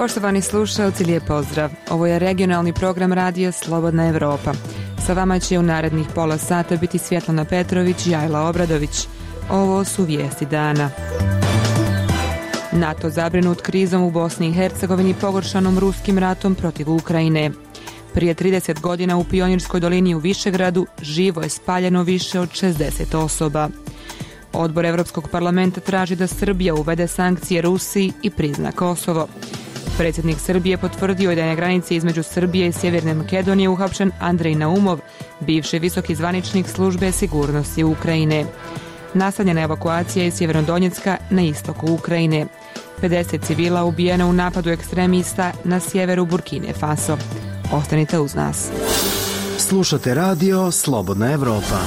Poštovani slušalci, lijep pozdrav. Ovo je regionalni program radija Slobodna Evropa. Sa vama će u narednih pola sata biti Svjetlana Petrović i Ajla Obradović. Ovo su vijesti dana. NATO zabrinut krizom u Bosni i Hercegovini pogoršanom ruskim ratom protiv Ukrajine. Prije 30 godina u Pionirskoj dolini u Višegradu živo je spaljeno više od 60 osoba. Odbor Evropskog parlamenta traži da Srbija uvede sankcije Rusiji i prizna Kosovo. Predsjednik Srbije potvrdio je da je na granici između Srbije i Sjeverne Makedonije uhapšen Andrej Naumov, bivši visoki zvaničnik službe sigurnosti Ukrajine. Nastavljena je evakuacija iz Sjevernodonjecka na istoku Ukrajine. 50 civila ubijeno u napadu ekstremista na sjeveru Burkine Faso. Ostanite uz nas. Slušate radio Slobodna Evropa.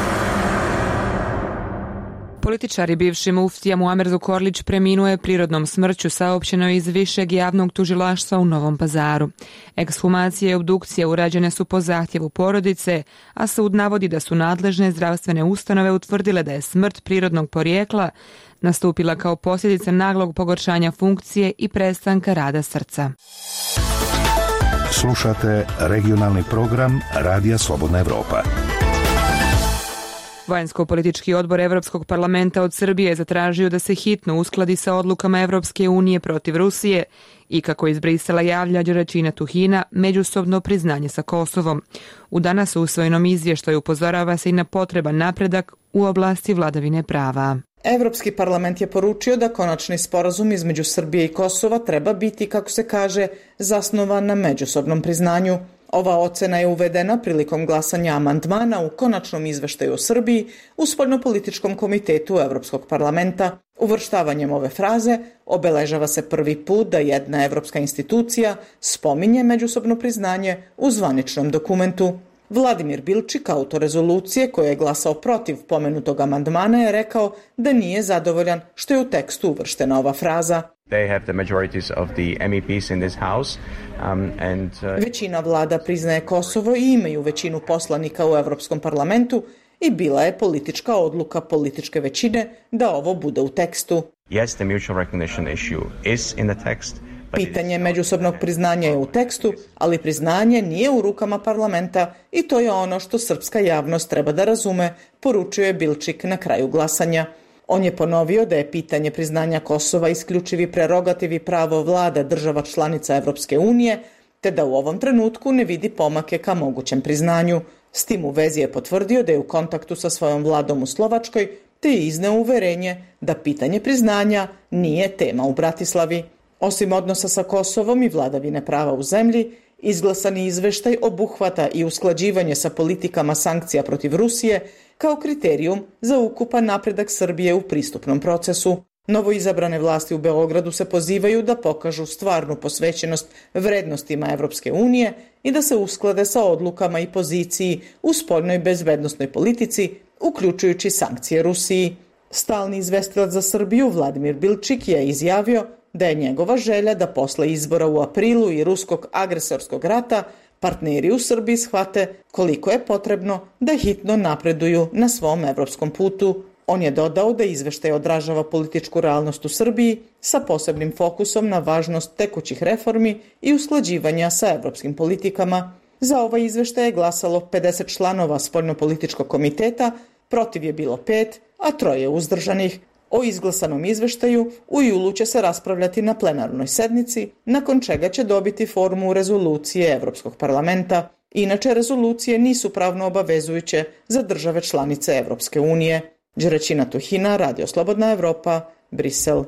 Političar i bivši muftija Muamer Zukorlić preminuo je prirodnom smrću, saopćeno iz Višeg javnog tužilaštva u Novom Pazaru. Ekshumacije i obdukcije urađene su po zahtjevu porodice, a sud navodi da su nadležne zdravstvene ustanove utvrdile da je smrt prirodnog porijekla nastupila kao posljedica naglog pogoršanja funkcije i prestanka rada srca. Slušate regionalni program Radija Slobodna Evropa. Vanjsko-politički odbor Evropskog parlamenta od Srbije je zatražio da se hitno uskladi sa odlukama Evropske unije protiv Rusije i, kako iz Brisela javlja Đuraćina Tuhina, međusobno priznanje sa Kosovom. U danas usvojenom izvještaju upozorava se i na potreban napredak u oblasti vladavine prava. Evropski parlament je poručio da konačni sporazum između Srbije i Kosova treba biti, kako se kaže, zasnovan na međusobnom priznanju. Ova ocena je uvedena prilikom glasanja amandmana u konačnom izveštaju o Srbiji u spoljnopolitičkom komitetu Evropskog parlamenta. Uvrštavanjem ove fraze obeležava se prvi put da jedna evropska institucija spominje međusobno priznanje u zvaničnom dokumentu. Vladimir Bilčik, autor rezolucije koja je glasao protiv pomenutog amandmana, je rekao da nije zadovoljan što je u tekstu uvrštena ova fraza. Većina vlada priznaje Kosovo i imaju većinu poslanika u Evropskom parlamentu i bila je politička odluka političke većine da ovo bude u tekstu. Pitanje međusobnog priznanja je u tekstu, ali priznanje nije u rukama parlamenta i to je ono što srpska javnost treba da razume, poručuje Bilčik na kraju glasanja. On je ponovio da je pitanje priznanja Kosova isključivi prerogativ i pravo vlada država članica Evropske unije, te da u ovom trenutku ne vidi pomake ka mogućem priznanju. S tim u vezi je potvrdio da je u kontaktu sa svojom vladom u Slovačkoj, te je izneo uverenje da pitanje priznanja nije tema u Bratislavi. Osim odnosa sa Kosovom i vladavine prava u zemlji, izglasani izveštaj obuhvata i usklađivanje sa politikama sankcija protiv Rusije kao kriterijum za ukupan napredak Srbije u pristupnom procesu. Novoizabrane vlasti u Beogradu se pozivaju da pokažu stvarnu posvećenost vrednostima Evropske unije i da se usklade sa odlukama i poziciji u spoljnoj bezbednosnoj politici, uključujući sankcije Rusiji. Stalni izvestilac za Srbiju Vladimir Bilčik je izjavio da je njegova želja da posle izbora u aprilu i ruskog agresorskog rata partneri u Srbiji shvate koliko je potrebno da hitno napreduju na svom evropskom putu. On je dodao da izveštaj odražava političku realnost u Srbiji sa posebnim fokusom na važnost tekućih reformi i usklađivanja sa evropskim politikama. Za ovaj izveštaj je glasalo 50 članova spoljnopolitičkog komiteta, protiv je bilo 5, a 3 uzdržanih. O izglasanom izveštaju u julu će se raspravljati na plenarnoj sednici, nakon čega će dobiti formu rezolucije Evropskog parlamenta. Inače, rezolucije nisu pravno obavezujuće za države članice Evropske unije. Đuraćina Tuhina, Radio Slobodna Evropa, Brisel.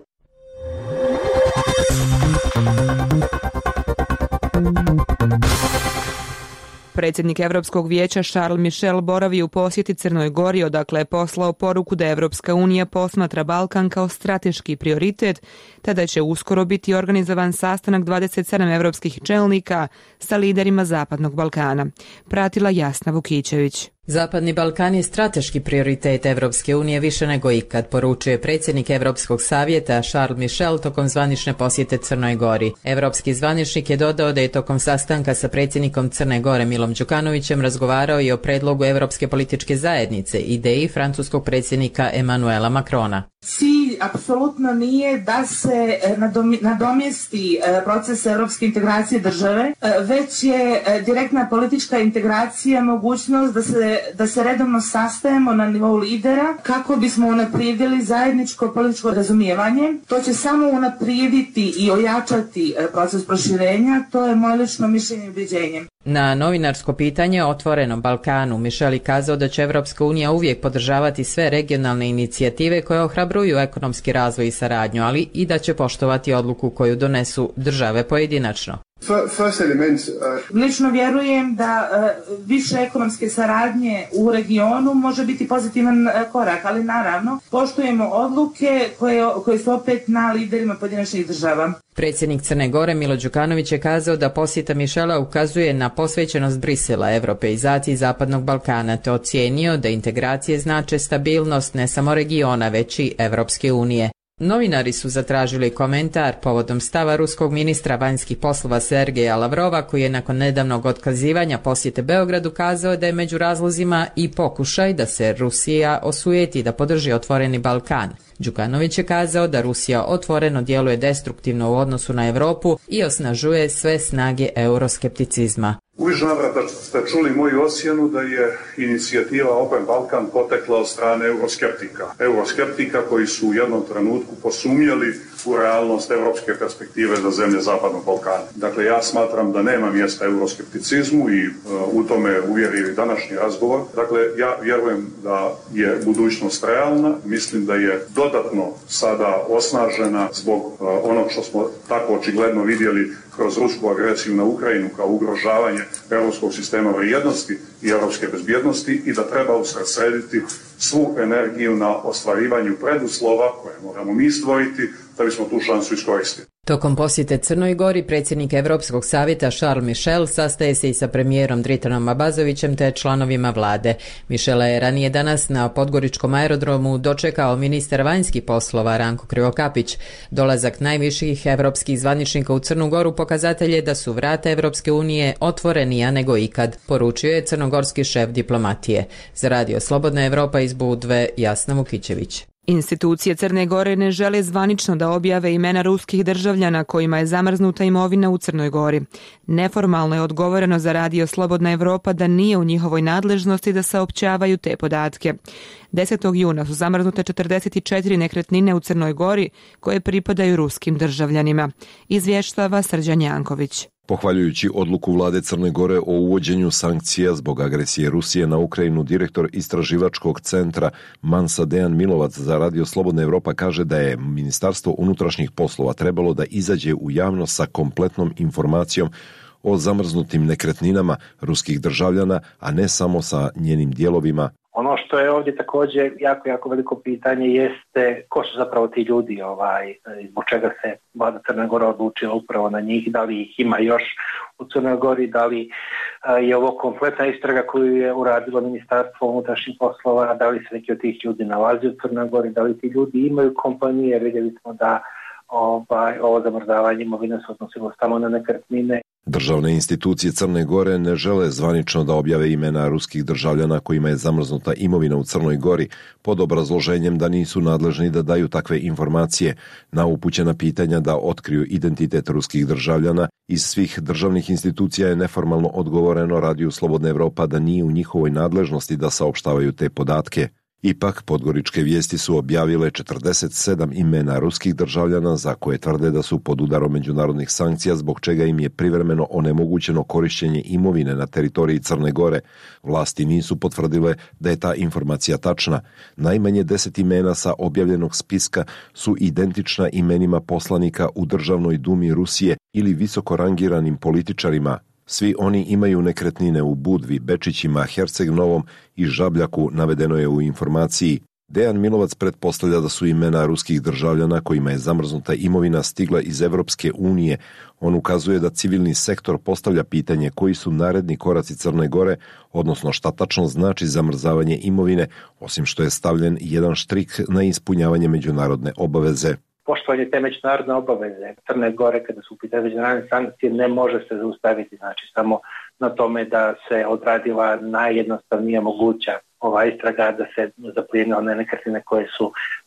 Predsjednik Evropskog vijeća Charles Michel boravi u posjeti Crnoj Gori, odakle je poslao poruku da Evropska unija posmatra Balkan kao strateški prioritet, te da će uskoro biti organizovan sastanak 27 evropskih čelnika sa liderima Zapadnog Balkana. Pratila Jasna Vukićević. Zapadni Balkan je strateški prioritet Evropske unije više nego ikad, poručuje predsjednik Evropskog savjeta Charles Michel tokom zvanične posjete Crnoj Gori. Evropski zvaničnik je dodao da je tokom sastanka sa predsjednikom Crne Gore Milom Đukanovićem razgovarao i o predlogu Evropske političke zajednice, ideji francuskog predsjednika Emmanuela Macrona. Si apsolutno nije da se nadomjesti proces europske integracije države, već je direktna politička integracija mogućnost da se redovno sastajemo na nivou lidera kako bismo unaprijedili zajedničko političko razumijevanje. To će samo unaprijediti i ojačati proces proširenja, to je moje lično mišljenje i ubjeđenje. Na novinarsko pitanje o otvorenom Balkanu Michel je kazao da će Evropska unija uvijek podržavati sve regionalne inicijative koje ohrabruju ekonomski razvoj i saradnju, ali i da će poštovati odluku koju donesu države pojedinačno. Lično vjerujem da više ekonomske saradnje u regionu može biti pozitivan korak, ali naravno poštujemo odluke koje su opet na liderima pojedinačnih država. Predsjednik Crne Gore Milo Đukanović je kazao da posjeta Michela ukazuje na posvećenost Brisela europeizaciji Zapadnog Balkana, te ocijenio da integracije znače stabilnost ne samo regiona, već i Evropske unije. Novinari su zatražili komentar povodom stava ruskog ministra vanjskih poslova Sergeja Lavrova, koji je nakon nedavnog otkazivanja posjete Beogradu kazao da je među razlozima i pokušaj da se Rusija osujeti da podrži otvoreni Balkan. Đukanović je kazao da Rusija otvoreno djeluje destruktivno u odnosu na Europu i osnažuje sve snage euroskepticizma. U više navrata ste čuli moju ocjenu da je inicijativa Open Balkan potekla od strane euroskeptika koji su u jednom trenutku posumnjali u realnost europske perspektive za zemlje Zapadnog Balkana. Dakle, ja smatram da nema mjesta euroskepticizmu i u tome uvjerio i današnji razgovor. Dakle, ja vjerujem da je budućnost realna, mislim da je dodatno sada osnažena zbog onog što smo tako očigledno vidjeli kroz rusku agresiju na Ukrajinu kao ugrožavanje europskog sistema vrijednosti i europske bezbjednosti i da treba usredsrediti svu energiju na ostvarivanju preduslova koje moramo mi stvoriti da bismo tu šansu iskoristili. Tokom posjete Crnoj Gori predsjednik Europskog savjeta Charles Michel sastaje se i sa premijerom Dritanom Abazovićem te članovima vlade. Michela je ranije danas na Podgoričkom aerodromu dočekao ministar vanjskih poslova Ranko Krivokapić. Dolazak najviših europskih zvaničnika u Crnu Goru pokazatelj je da su vrata Evropske unije otvorenija nego ikad, poručio je crnogorski šef diplomatije. Za Radio Slobodna Evropa iz Budve, Jasna Vukićević. Institucije Crne Gore ne žele zvanično da objave imena ruskih državljana kojima je zamrznuta imovina u Crnoj Gori. Neformalno je odgovoreno za Radio Slobodna Evropa da nije u njihovoj nadležnosti da saopćavaju te podatke. 10. juna su zamrznute 44 nekretnine u Crnoj Gori koje pripadaju ruskim državljanima, izvještava Srđan Janković. Pohvaljujući odluku vlade Crne Gore o uvođenju sankcija zbog agresije Rusije na Ukrajinu, direktor istraživačkog centra Mansa Dejan Milovac za Radio Slobodna Evropa kaže da je Ministarstvo unutrašnjih poslova trebalo da izađe u javnost sa kompletnom informacijom o zamrznutim nekretninama ruskih državljana, a ne samo sa njenim dijelovima. Ono što je ovdje također jako veliko pitanje jeste ko su zapravo ti ljudi, zbog čega se vlada Crne Gore odlučila upravo na njih, da li ih ima još u Crnoj Gori, da li je ovo kompletna istraga koju je uradilo Ministarstvo unutrašnjih poslova, da li se neki od tih ljudi nalazi u Crnoj Gori, da li ti ljudi imaju kompanije, vidjeli smo da ovo zamrzavanje imovine se odnosilo samo na nekretnine. Državne institucije Crne Gore ne žele zvanično da objave imena ruskih državljana kojima je zamrznuta imovina u Crnoj Gori pod obrazloženjem da nisu nadležni da daju takve informacije. Na upućena pitanja da otkriju identitet ruskih državljana iz svih državnih institucija je neformalno odgovoreno Radio Slobodna Evropa da nije u njihovoj nadležnosti da saopštavaju te podatke. Ipak, podgoričke vijesti su objavile 47 imena ruskih državljana za koje tvrde da su pod udarom međunarodnih sankcija zbog čega im je privremeno onemogućeno korištenje imovine na teritoriji Crne Gore. Vlasti nisu potvrdile da je ta informacija tačna. Najmanje 10 imena sa objavljenog spiska su identična imenima poslanika u Državnoj dumi Rusije ili visoko rangiranim političarima. Svi oni imaju nekretnine u Budvi, Bečićima, Herceg Novom i Žabljaku, navedeno je u informaciji. Dejan Milovac pretpostavlja da su imena ruskih državljana kojima je zamrznuta imovina stigla iz Evropske unije. On ukazuje da civilni sektor postavlja pitanje koji su naredni koraci Crne Gore, odnosno šta tačno znači zamrzavanje imovine, osim što je stavljen jedan štrik na ispunjavanje međunarodne obaveze. Poštovanje te međunarodne obaveze Crne Gore kada su u pitanju međunarodne sankcije ne može se zaustaviti, znači samo na tome da se odradila najjednostavnija moguća ova istraga, da se zaplijene one nekretnine koje su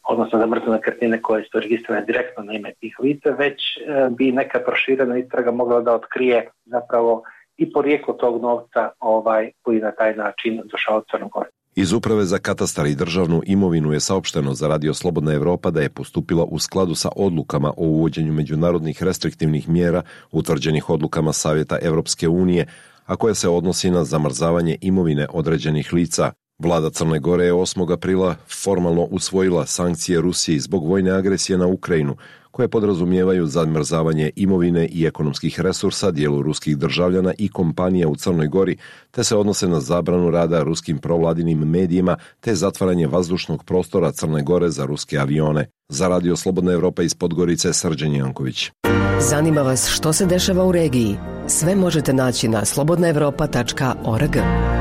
odnosno zamrznute nekretnine koje su registrirane direktno na ime tih lica, već bi neka proširena istraga mogla da otkrije zapravo i porijeklo tog novca koji na taj način došao od Crne Gore. Iz Uprave za katastar i državnu imovinu je saopšteno za Radio Slobodna Evropa da je postupila u skladu sa odlukama o uvođenju međunarodnih restriktivnih mjera utvrđenih odlukama Savjeta Evropske unije, a koje se odnosi na zamrzavanje imovine određenih lica. Vlada Crne Gore je 8. aprila formalno usvojila sankcije Rusiji zbog vojne agresije na Ukrajinu, koje podrazumijevaju zamrzavanje imovine i ekonomskih resursa dijelu ruskih državljana i kompanija u Crnoj Gori, te se odnose na zabranu rada ruskim provladinim medijima te zatvaranje vazdušnog prostora Crne Gore za ruske avione. Za Radio Slobodna Evropa iz Podgorice, Srđan Janković. Zanima vas što se dešava u regiji? Sve možete naći na slobodnaevropa.org.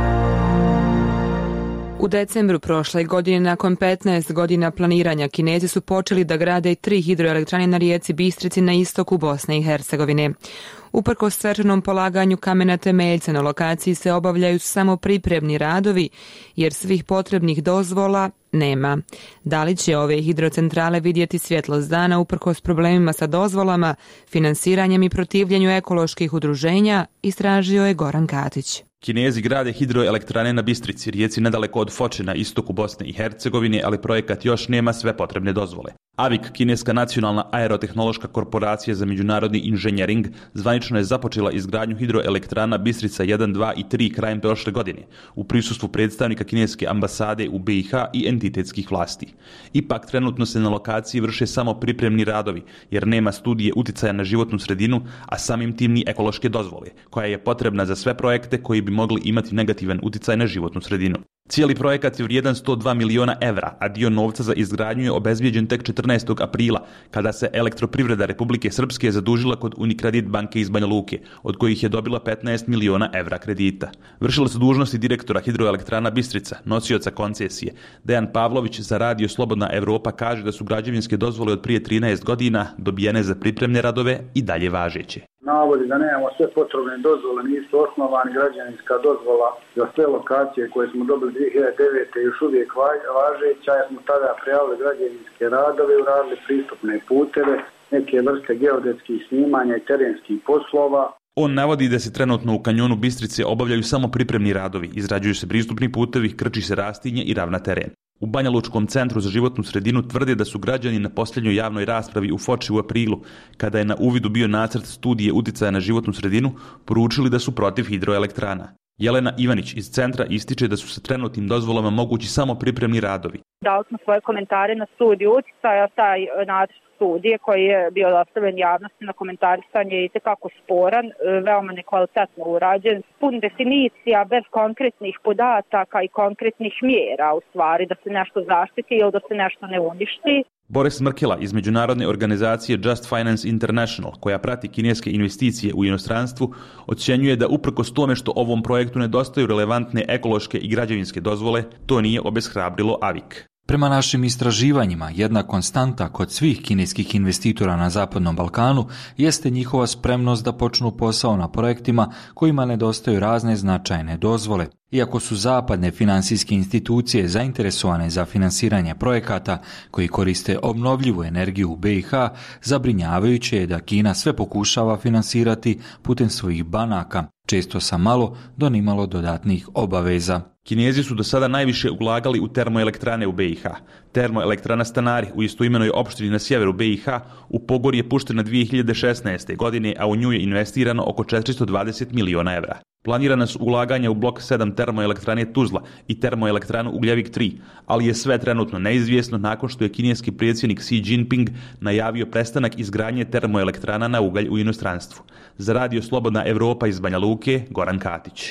U decembru prošle godine, nakon 15 godina planiranja, Kinezi su počeli da grade 3 hidroelektrane na rijeci Bistrici na istoku Bosne i Hercegovine. Uprkos svečanom polaganju kamena temeljca na lokaciji se obavljaju samo pripremni radovi, jer svih potrebnih dozvola nema. Da li će ove hidrocentrale vidjeti svjetlost dana uprkos problemima sa dozvolama, finansiranjem i protivljenju ekoloških udruženja, istražio je Goran Katić. Kinezi grade hidroelektrane na Bistrici, rijeci nedaleko od Foče na istoku Bosne i Hercegovine, ali projekat još nema sve potrebne dozvole. AVIK, kineska nacionalna aerotehnološka korporacija za međunarodni inženjering, zvanično je započela izgradnju hidroelektrana Bistrica 1, 2 i 3 krajem prošle godine, u prisustvu predstavnika kineske ambasade u BiH i entitetskih vlasti. Ipak, trenutno se na lokaciji vrše samo pripremni radovi, jer nema studije uticaja na životnu sredinu, a samim tim ni ekološke dozvole, koja je potrebna za sve projekte koji bi mogli imati negativan uticaj na životnu sredinu. Cijeli projekat je vrijedan 102 miliona evra, a dio novca za izgradnju je obezbijeđen tek 14. aprila, kada se Elektroprivreda Republike Srpske zadužila kod Unikredit banke iz Banja Luke, od kojih je dobila 15 miliona evra kredita. Vršila su dužnosti direktora hidroelektrana Bistrica, nosioca koncesije. Dejan Pavlović za Radio Slobodna Evropa kaže da su građevinske dozvole od prije 13 godina dobijene za pripremne radove i dalje važeće. Navodi da nemamo sve potrebne dozvole, nisu osnovani, građevinska dozvola za sve lokacije koje smo dobili 2009. još uvijek važeća, jer smo tada prijavili građevinske radove, uradili pristupne puteve, neke vrste geodetskih snimanja i terenskih poslova. On navodi da se trenutno u kanjonu Bistrice obavljaju samo pripremni radovi, izrađuju se pristupni putevi, krči se rastinje i ravna teren. U Banja Lučkom centru za životnu sredinu tvrde da su građani na posljednjoj javnoj raspravi u Foči u aprilu, kada je na uvidu bio nacrt studije uticaja na životnu sredinu, poručili da su protiv hidroelektrana. Jelena Ivanić iz centra ističe da su sa trenutnim dozvolama mogući samo pripremni radovi. Dali smo svoje komentare na studiju uticaja, taj nacrt studije koji je bio dostavljen javnosti na komentarisanje je itekako sporan, veoma nekvalitetno urađen, pun definicija bez konkretnih podataka i konkretnih mjera, u stvari da se nešto zaštiti ili da se nešto ne uništi. Boris Mrkela iz međunarodne organizacije Just Finance International, koja prati kineske investicije u inostranstvu, ocjenjuje da uprkos tome što ovom projektu nedostaju relevantne ekološke i građevinske dozvole, to nije obeshrabrilo AVIK. Prema našim istraživanjima, jedna konstanta kod svih kineskih investitora na Zapadnom Balkanu jeste njihova spremnost da počnu posao na projektima kojima nedostaju razne značajne dozvole. Iako su zapadne finansijske institucije zainteresovane za finansiranje projekata koji koriste obnovljivu energiju u BiH, zabrinjavajuće je da Kina sve pokušava finansirati putem svojih banaka, često sa malo do nimalo dodatnih obaveza. Kinezi su do sada najviše ulagali u termoelektrane u BiH. Termoelektrana Stanari u istoimenoj opštini na sjeveru BiH u Pogor je puštena 2016. godine, a u nju je investirano oko 420 miliona evra. Planirana su ulaganja u blok 7 termoelektrane Tuzla i termoelektranu Ugljevik 3, ali je sve trenutno neizvjesno nakon što je kineski predsjednik Xi Jinping najavio prestanak izgradnje termoelektrana na ugalj u inostranstvu. Za Radio Slobodna Evropa iz Banja Luke, Goran Katić.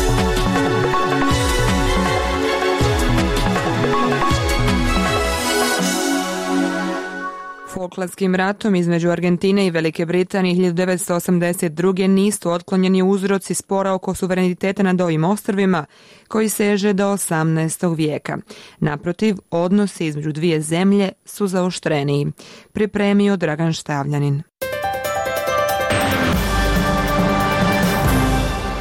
Falklandskim ratom između Argentine i Velike Britanije 1982. nisu otklonjeni uzroci spora oko suvereniteta nad ovim ostrvima koji seže do 18. vijeka. Naprotiv, odnosi između dvije zemlje su zaoštreniji. Pripremio Dragan Štavljanin.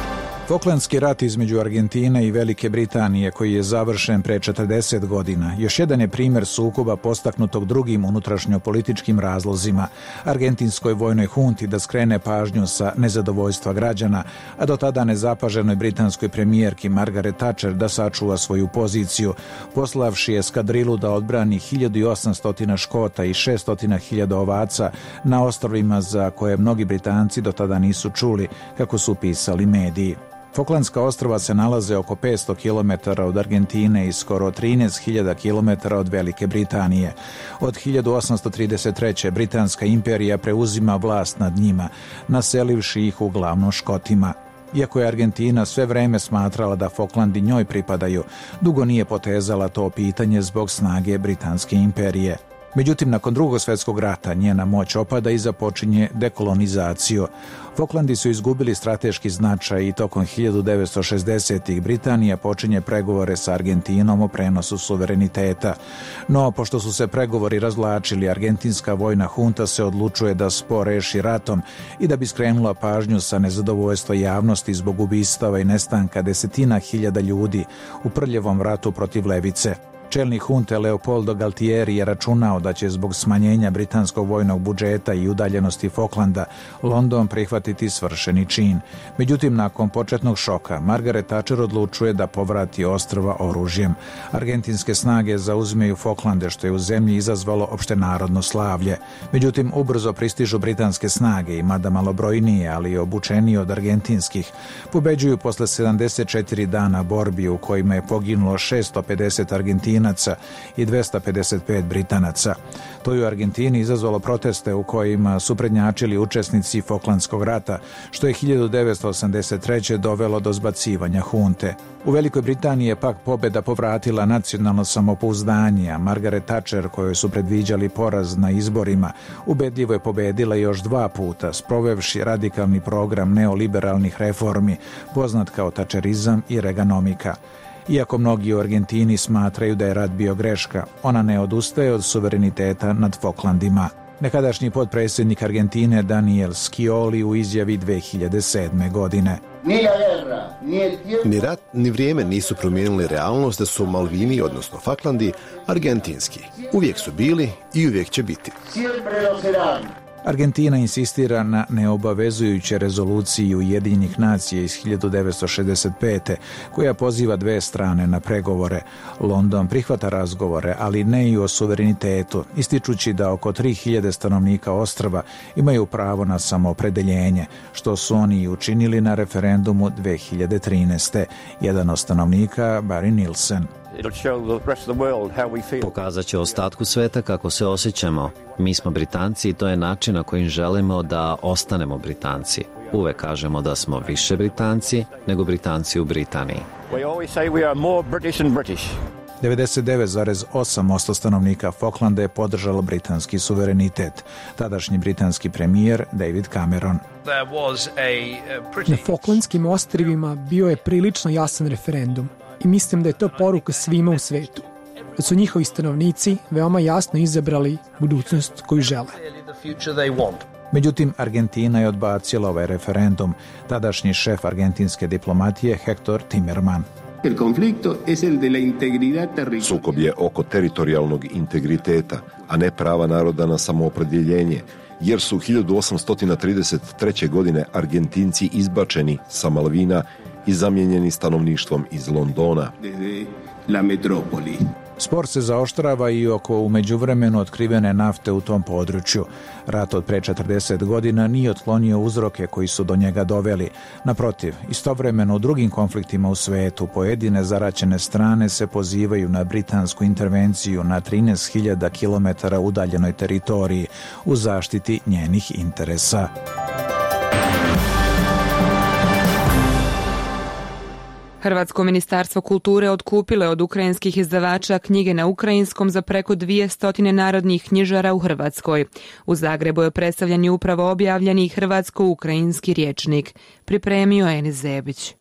Falklandski rat između Argentine i Velike Britanije, koji je završen pre 40 godina, još jedan je primjer sukoba postaknutog drugim unutrašnjopolitičkim razlozima, argentinskoj vojnoj hunti da skrene pažnju sa nezadovoljstva građana, a do tada nezapaženoj britanskoj premijerki Margaret Thatcher da sačuva svoju poziciju, poslavši eskadrilu da odbrani 1800 Škota i 600.000 ovaca na ostrvima za koje mnogi Britanci do tada nisu čuli, kako su pisali mediji. Falklandska ostrva se nalaze oko 500 km od Argentine i skoro 13.000 km od Velike Britanije. Od 1833. Britanska imperija preuzima vlast nad njima, naselivši ih uglavnom Škotima. Iako je Argentina sve vreme smatrala da Falklandi njoj pripadaju, dugo nije potezala to pitanje zbog snage Britanske imperije. Međutim, nakon Drugog svjetskog rata njena moć opada i započinje dekolonizaciju. Falklandi su izgubili strateški značaj i tokom 1960-ih Britanija počinje pregovore sa Argentinom o prenosu suvereniteta. No, pošto su se pregovori razvlačili, argentinska vojna hunta se odlučuje da spor reši ratom i da bi skrenula pažnju sa nezadovoljstva javnosti zbog ubistava i nestanka desetina hiljada ljudi u prljavom ratu protiv levice. Čelnik hunte Leopoldo Galtieri je računao da će zbog smanjenja britanskog vojnog budžeta i udaljenosti Falklanda London prihvatiti svršeni čin. Međutim, nakon početnog šoka, Margaret Thatcher odlučuje da povrati ostrva oružjem. Argentinske snage zauzimaju Falklande, što je u zemlji izazvalo opštenarodno slavlje. Međutim, ubrzo pristižu britanske snage i mada malobrojnije, ali i obučenije od argentinskih, pobeđuju posle 74 dana borbi u kojima je poginulo 650 Argentina i 255 Britanaca. To je u Argentini izazvalo proteste u kojima su prednjačili učesnici Falklandskog rata, što je 1983. dovelo do zbacivanja hunte. U Velikoj Britaniji je pak pobjeda povratila nacionalno samopouzdanje, a Margaret Thatcher, kojoj su predviđali poraz na izborima, ubedljivo je pobedila još 2 puta, sprovevši radikalni program neoliberalnih reformi, poznat kao tačerizam i reganomika. Iako mnogi u Argentini smatraju da je rat bio greška, ona ne odustaje od suvereniteta nad Falklandima. Nekadašnji potpredsjednik Argentine Daniel Scioli u izjavi 2007. godine. Ni rat, ni vrijeme nisu promijenili realnost da su Malvini, odnosno Falklandi, argentinski. Uvijek su bili i uvijek će biti. Argentina insistira na neobavezujuće rezoluciji Ujedinjenih nacija iz 1965. koja poziva 2 strane na pregovore. London prihvata razgovore, ali ne i o suverenitetu, ističući da oko 3000 stanovnika ostrva imaju pravo na samoopredeljenje, što su oni i učinili na referendumu 2013. Jedan od stanovnika, Barry Nielsen. Pokazat će ostatku sveta kako se osjećamo. Mi smo Britanci i to je način na kojim želimo da ostanemo Britanci. Uvek kažemo da smo više Britanci nego Britanci u Britaniji. 99,8% stanovnika Falklanda je podržalo britanski suverenitet. Tadašnji britanski premijer David Cameron. Na Falklandskim ostrvima bio je prilično jasan referendum i mislim da je to poruka svima u svetu. Da su njihovi stanovnici veoma jasno izabrali budućnost koju žele. Međutim, Argentina je odbacila ovaj referendum. Tadašnji šef argentinske diplomatije Hector Timerman. Sukob je oko teritorijalnog integriteta, a ne prava naroda na samoopredjeljenje, jer su 1833. godine Argentinci izbačeni sa Malvina i zamijenjeni stanovništvom iz Londona. Spor se zaoštrava i oko u međuvremenu otkrivene nafte u tom području. Rat od pre 40 godina nije otklonio uzroke koji su do njega doveli. Naprotiv, istovremeno u drugim konfliktima u svetu pojedine zaraćene strane se pozivaju na britansku intervenciju na 13.000 km udaljenoj teritoriji u zaštiti njenih interesa. Hrvatsko ministarstvo kulture otkupilo je od ukrajinskih izdavača knjige na ukrajinskom za preko 200 narodnih knjižara u Hrvatskoj. U Zagrebu je predstavljen i upravo objavljeni hrvatsko-ukrajinski rječnik. Pripremio Enis Zebić.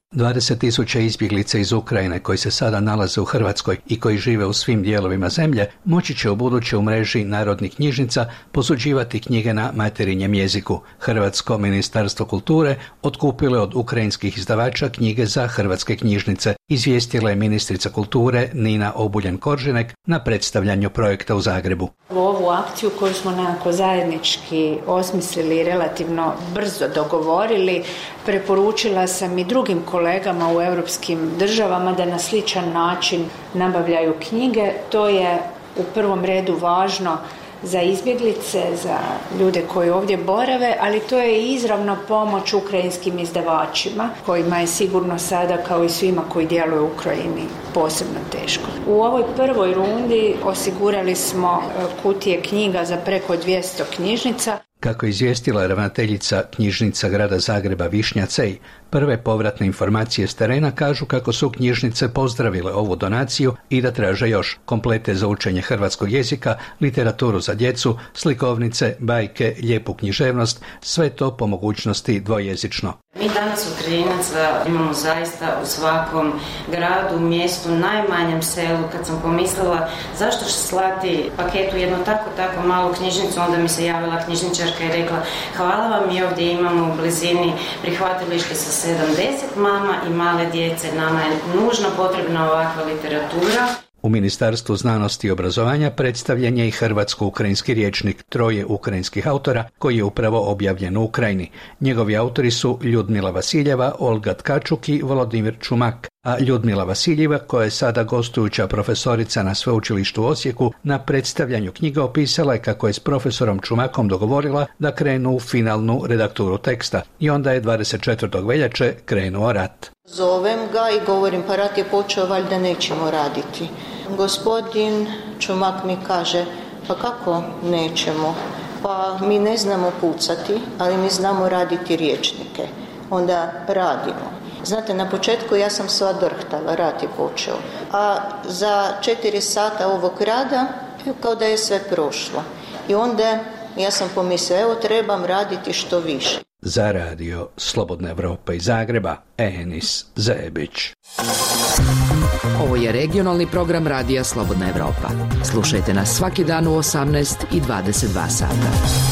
20.000 izbjeglica iz Ukrajine koji se sada nalaze u Hrvatskoj i koji žive u svim dijelovima zemlje moći će ubuduće u mreži narodnih knjižnica posuđivati knjige na materinjem jeziku. Hrvatsko ministarstvo kulture otkupilo je od ukrajinskih izdavača knjige za hrvatske knjižnice, izvijestila je ministrica kulture Nina Obuljen-Koržinek na predstavljanju projekta u Zagrebu. Ovu akciju koju smo nekako zajednički osmislili i relativno brzo dogovorili, preporučila sam i drugim kolegama u europskim državama da na sličan način nabavljaju knjige. To je u prvom redu važno za izbjeglice, za ljude koji ovdje borave, ali to je i izravna pomoć ukrajinskim izdavačima, kojima je sigurno sada, kao i svima koji djeluju u Ukrajini, posebno teško. U ovoj prvoj rundi osigurali smo kutije knjiga za preko 200 knjižnica. Kako je izvijestila ravnateljica knjižnica grada Zagreba Višnja Cej, prve povratne informacije s terena kažu kako su knjižnice pozdravile ovu donaciju i da traže još komplete za učenje hrvatskog jezika, literaturu za djecu, slikovnice, bajke, lijepu književnost, sve to po mogućnosti dvojezično. Mi danas Ukrajinaca imamo zaista u svakom gradu, mjestu, najmanjem selu. Kad sam pomislila zašto će slati paket u jednu tako malu knjižnicu, onda mi se javila knjižničarka i rekla hvala vam, mi ovdje imamo u blizini prihvatilište sa 70 mama i male djece, nama je nužno potrebna ovakva literatura. U Ministarstvu znanosti i obrazovanja predstavljen je i hrvatsko-ukrajinski rječnik 3 ukrajinskih autora koji je upravo objavljen u Ukrajini. Njegovi autori su Ljudmila Vasiljeva, Olga Tkačuk i Volodimir Čumak, a Ljudmila Vasiljeva, koja je sada gostujuća profesorica na Sveučilištu u Osijeku, na predstavljanju knjiga opisala je kako je s profesorom Čumakom dogovorila da krenu u finalnu redakturu teksta i onda je 24. veljače krenuo rat. Zovem ga i govorim, pa rat je počeo, valjda nećemo raditi. Gospodin Čumak mi kaže, pa kako nećemo? Pa mi ne znamo pucati, ali mi znamo raditi rječnike. Onda radimo. Znate, na početku ja sam sva drhtala, rat je počeo. A za 4 sata ovog rada, kao da je sve prošlo. I onda ja sam pomislila, evo trebam raditi što više. Za radio Slobodna Evropa iz Zagreba, Enis Zebić. Ovo je regionalni program radija Slobodna Evropa. Slušajte nas svaki dan u 18 i 22 sata.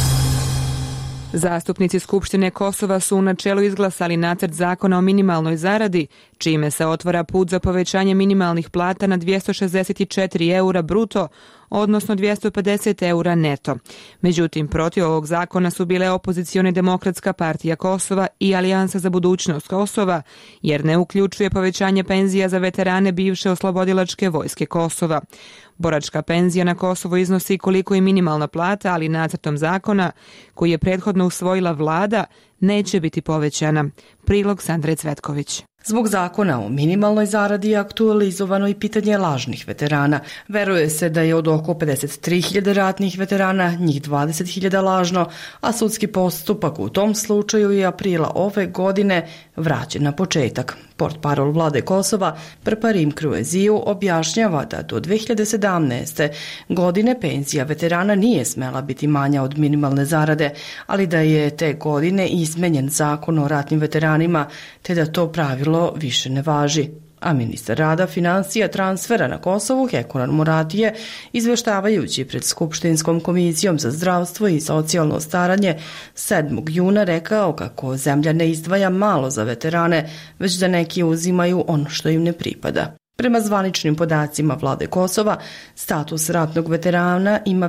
Zastupnici Skupštine Kosova su u načelu izglasali nacrt zakona o minimalnoj zaradi, čime se otvara put za povećanje minimalnih plata na 264 eura bruto, odnosno 250 eura neto. Međutim, protiv ovog zakona su bile opozicione Demokratska partija Kosova i Alijansa za budućnost Kosova, jer ne uključuje povećanje penzija za veterane bivše oslobodilačke vojske Kosova. Boračka penzija na Kosovo iznosi koliko i minimalna plata, ali nacrtom zakona, koji je prethodno usvojila vlada, neće biti povećana. Prilog Sandre Cvetković. Zbog zakona o minimalnoj zaradi je aktualizovano i pitanje lažnih veterana. Veruje se da je od oko 53.000 ratnih veterana, njih 20.000 lažno, a sudski postupak u tom slučaju je aprila ove godine vraćen na početak. Portparol vlade Kosova, Prparim Krueziju, objašnjava da do 2017. godine penzija veterana nije smela biti manja od minimalne zarade, ali da je te godine izmenjen zakon o ratnim veteranima, te da to pravilo više ne važi. A ministar rada, financija, transfera na Kosovu, Hekuran Muratije, izveštavajući pred Skupštinskom komisijom za zdravstvo i socijalno staranje 7. juna rekao kako zemlja ne izdvaja malo za veterane, već da neki uzimaju ono što im ne pripada. Prema zvaničnim podacima vlade Kosova, status ratnog veterana ima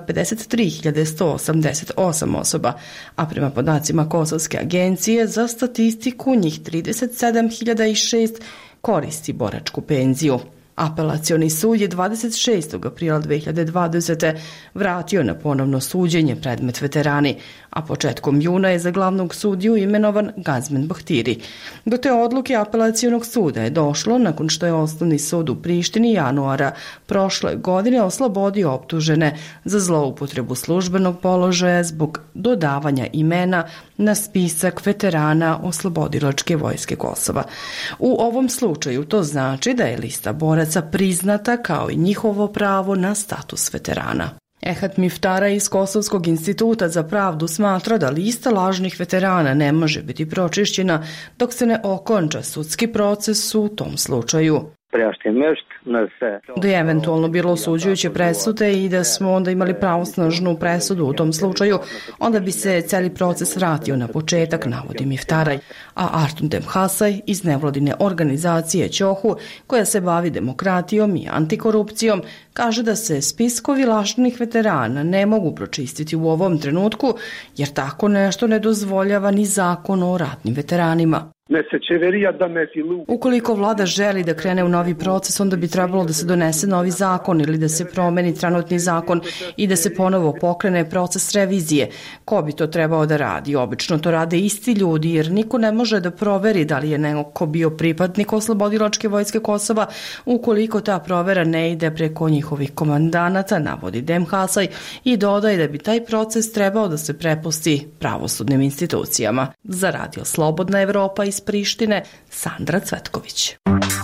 53.188 osoba, a prema podacima Kosovske agencije za statistiku njih 37.006 koristi boračku penziju. Apelacioni sud je 26. aprila 2020. vratio na ponovno suđenje predmet veterani, a početkom juna je za glavnog sudiju imenovan Gazmen Bahtiri. Do te odluke apelacionog suda je došlo nakon što je Osnovni sud u Prištini januara prošle godine oslobodio optužene za zloupotrebu službenog položaja zbog dodavanja imena na spisak veterana oslobodilačke vojske Kosova. U ovom slučaju to znači da je lista boraca priznata kao i njihovo pravo na status veterana. Ehat Miftara iz Kosovskog instituta za pravdu smatra da lista lažnih veterana ne može biti pročišćena dok se ne okonča sudski proces u tom slučaju. Da je eventualno bilo osuđujuće presude i da smo onda imali pravosnažnu presudu u tom slučaju, onda bi se cijeli proces vratio na početak, navodi Miftaraj. A Artun Demhasaj iz nevladine organizacije Ćohu, koja se bavi demokratijom i antikorupcijom, kaže da se spiskovi lažnih veterana ne mogu pročistiti u ovom trenutku, jer tako nešto ne dozvoljava ni zakon o ratnim veteranima. Ukoliko vlada želi da krene u novi proces, onda bi trebalo da se donese novi zakon ili da se promeni trenutni zakon i da se ponovo pokrene proces revizije. Ko bi to trebao da radi? Obično to rade isti ljudi, jer niko ne može da proveri da li je neko bio pripadnik Oslobodilačke vojske Kosova ukoliko ta provera ne ide preko njihovih komandanata, navodi Demhasaj i dodaje da bi taj proces trebao da se prepusti pravosudnim institucijama. Za Radio Slobodna Evropa iz Prištine, Sandra Cvetković.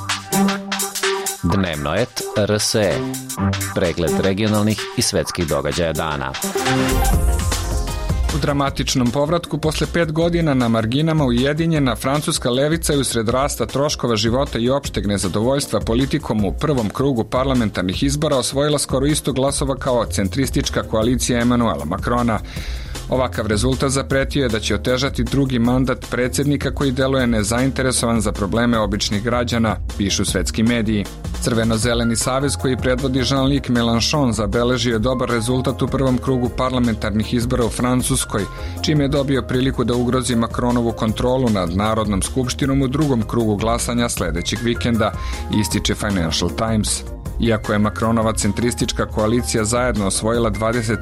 Dnevno et RSE. Pregled regionalnih i svetskih događaja dana. U dramatičnom povratku posle 5 godina na marginama ujedinjena francuska levica je usred rasta troškova života i opšteg nezadovoljstva politikom u prvom krugu parlamentarnih izbora osvojila skoro isto glasova kao centristička koalicija Emanuela Macrona. Ovakav rezultat zapretio je da će otežati drugi mandat predsjednika koji deluje nezainteresovan za probleme običnih građana, pišu svetski mediji. Crveno-zeleni savez koji predvodi Jean-Luc Mélenchon zabeležio je dobar rezultat u prvom krugu parlamentarnih izbora u Francuskoj, čime je dobio priliku da ugrozi Macronovu kontrolu nad Narodnom skupštinom u drugom krugu glasanja sledećeg vikenda, ističe Financial Times. Iako je Macronova centristička koalicija zajedno osvojila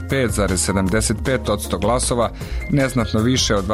25,75% glasova, neznatno više od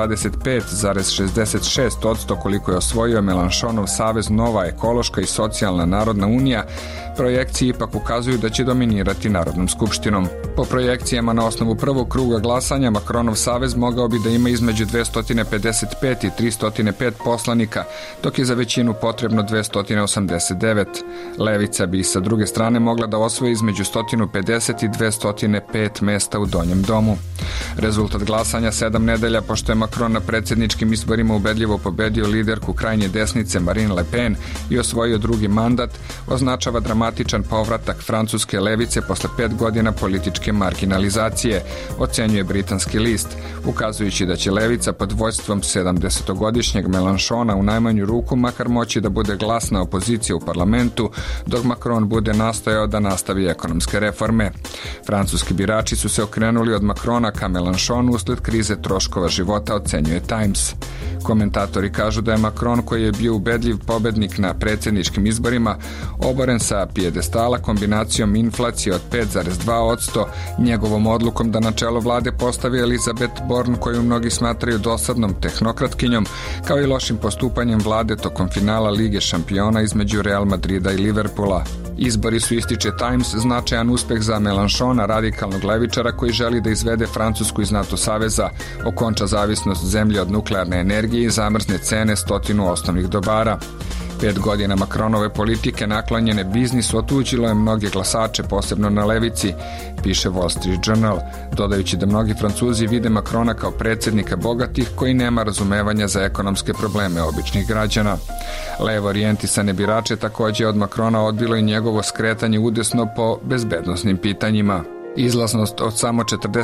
25,66% koliko je osvojio Mélenchonov savez Nova ekološka i socijalna narodna unija, projekcije ipak ukazuju da će dominirati Narodnom skupštinom. Po projekcijama na osnovu prvog kruga glasanja, Macronov savez mogao bi da ima između 255 i 305 poslanika, dok je za većinu potrebno 289. Levica bi sa druge strane mogla da osvoji između 150 i 205 mesta u Donjem domu. Rezultat glasanja 7 nedelja pošto je Macron na predsjedničkim izborima ubedljivo pobedio liderku krajnje desnice Marine Le Pen i osvojio drugi mandat, označava dramatičan povratak francuske levice posle 5 godina političke marginalizacije, ocenjuje britanski list, ukazujući da će levica pod vođstvom 70-godišnjeg Mélenchona u najmanju ruku makar moći da bude glasna opozicija u parlamentu, dok Macron bude nastojao da nastavi ekonomske reforme. Francuski birači su se okrenuli od Macrona ka Mélenchonu usled krize troškova života, ocenjuje Times. Komentatori kažu da je Macron, koji je bio ubedljiv pobednik na predsjedničkim izborima, oboren sa pijedestala kombinacijom inflacije od 5,2%, njegovom odlukom da na čelo vlade postavi Elizabeth Borne, koju mnogi smatraju dosadnom tehnokratkinjom, kao i lošim postupanjem vlade tokom finala Lige šampiona između Real Madrida i Liverpoola. Izbori su, ističe Times, značajan uspeh za Mélenchona, radikalnog levičara koji želi da izvede Francusku iz NATO saveza, okonča zavisnost zemlje od nuklearne energije i zamrzne cene 100 osnovnih dobara. 5 godina Macronove politike naklonjene biznisu otuđilo je mnoge glasače, posebno na levici, piše Wall Street Journal, dodajući da mnogi Francuzi vide Macrona kao predsjednika bogatih koji nema razumevanja za ekonomske probleme običnih građana. Levo orijentisane birače također od Macrona odbilo i njegovo skretanje udesno po bezbednosnim pitanjima. Izlaznost od samo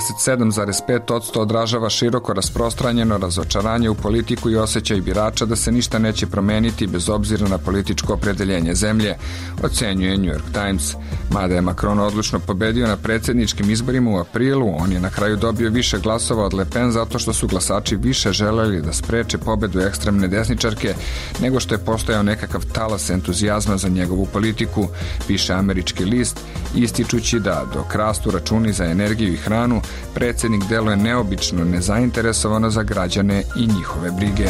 47,5% odražava široko rasprostranjeno razočaranje u politiku i osjećaj birača da se ništa neće promeniti bez obzira na političko opredeljenje zemlje, ocenjuje New York Times. Mada je Macron odlučno pobedio na predsjedničkim izborima u aprilu, on je na kraju dobio više glasova od Le Pen zato što su glasači više želeli da spreče pobedu ekstremne desničarke nego što je postojao nekakav talas entuzijazma za njegovu politiku, piše američki list, ističući da dok rastu računi za energiju i hranu, predsjednik deluje neobično nezainteresovano za građane i njihove brige.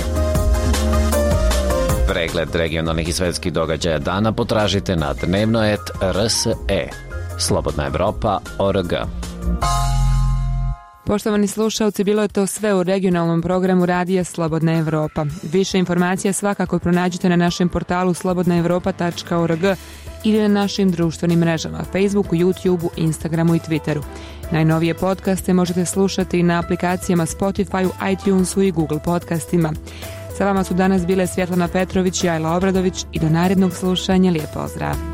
Pregled regionalnih i svetskih događaja dana potražite na dnevno.rs.e. Slobodna Evropa.org. Poštovani slušalci, bilo je to sve u regionalnom programu Radija Slobodna Evropa. Više informacija svakako pronađite na našem portalu slobodnaevropa.org ili na našim društvenim mrežama Facebooku, YouTubeu, Instagramu i Twitteru. Najnovije podcaste možete slušati na aplikacijama Spotify, iTunesu i Google podcastima. Sa vama su danas bile Svjetlana Petrović i Ajla Obradović i do narednog slušanja lijep pozdrav.